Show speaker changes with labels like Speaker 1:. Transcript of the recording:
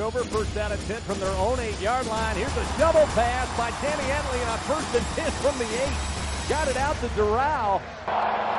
Speaker 1: over. First down and 10 from their own 8-yard line. Here's a double pass by Danny Edley on 1st and 10 from the 8. Got it out to Doral.